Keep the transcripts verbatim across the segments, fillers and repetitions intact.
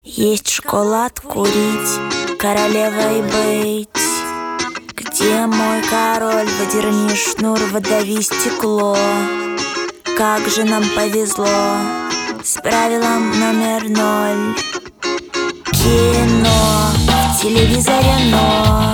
Есть школа курить, королевой быть. Где мой король, выдерни шнур, выдави стекло. Как же нам повезло с правилом номер ноль. Кино в телевизоре, но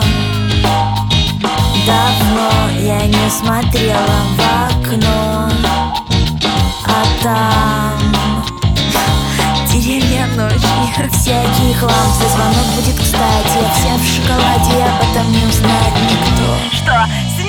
давно я не смотрела в окно. А там деревья ночи, всякий хлам, твой звонок будет кстати. Я вся в шоколаде, об этом не узнает никто. Что?